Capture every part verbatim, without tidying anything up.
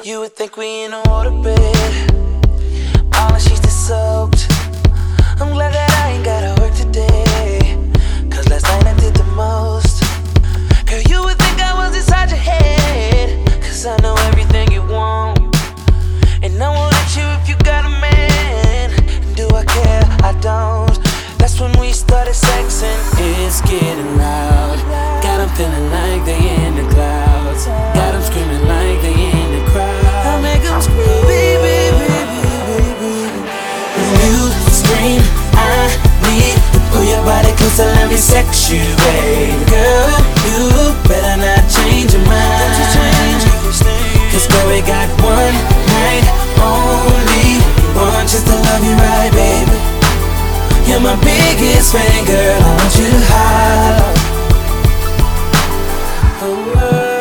You would think we in a waterbed, all the sheets are soaked. I'm glad that I ain't gotta work today, cause last night I did the most. Girl, you would think I was inside your head, cause I know everything you want, and I won't let you if you got a man. Do I care? I don't. That's when we started sexing. It's getting loud, got them feeling like they in the clouds, got them screaming like they in the crowd. I make them scream, baby, baby, baby. When you scream, I need to pull your body close and let me sex you, baby. Girl, you better not change your mind, cause girl, we got one night, only one chance to love you right, baby. You're my biggest fan, girl, I want you to holler. Oh,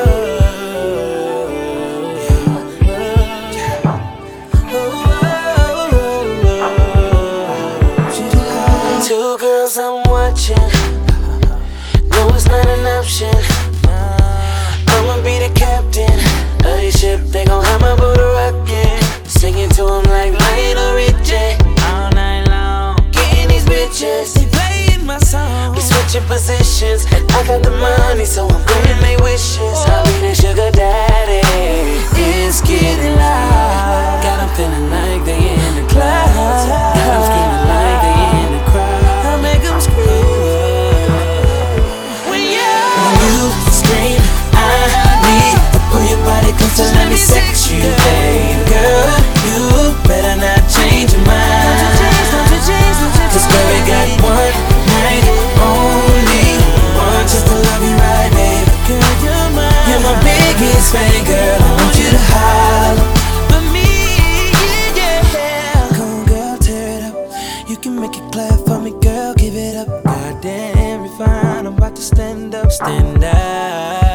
oh. Two girls I'm watching, no, it's not an option. I'ma be the captain of your ship, they gon' have my boat rockin'. Singing to them like Lionel Richie all night long. Getting these bitches, they playing my song. We switching positions, I got the money, so I'm granting they wishes. I'll be their sugar daddy. it's getting loud, got them feeling like they in the clouds, got them screaming like they in the crowd. I make them scream. When you, when you scream, I need to pull your body close and let me sex you, baby. Girl, you better not change your mind, cause girl, we got one night, only one chance to love you right, baby. girl, you're mine. You're my biggest fan, girl, I want you to holler. But me, yeah, yeah. Come on, girl, tear it up. You can make it clap for me, girl, give it up. Goddamn, you're fine. I'm about to stand up, stand up.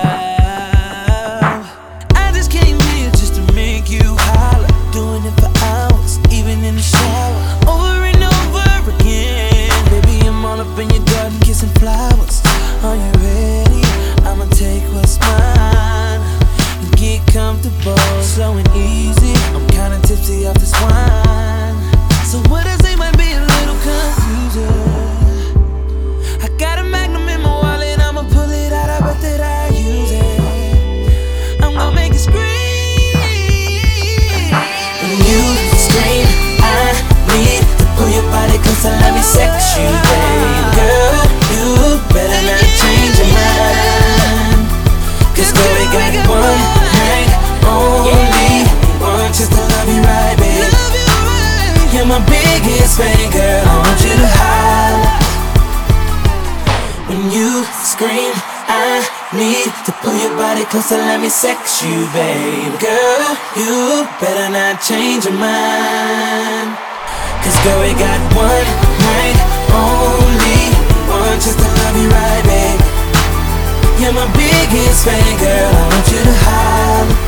I just came here just to make you holler. Doing it for hours, even in the shower, over and over again. Baby, I'm all up in your garden, kissing flowers. Are you ready? I'ma take what's mine and get comfortable, slow and easy. I'm kinda tipsy off this wine, so what I say might be a little confusing. I got a Magnum in my wallet, I'ma pull it out, I bet that I use it. I'm gonna make it scream. When you scream, I need to pull your body close and let me sex you, baby. Girl, you better not change your mind, cause girl, we got one night, only one chance to love you right, baby. Love you right. You're my biggest fan, girl, I want you to holler. When you scream, I need to pull your body close and let me sex you, baby. Girl, you better not change your mind, cause girl, we got one night, only one chance to love you right, baby. You're my biggest fan, girl, I want you to holler.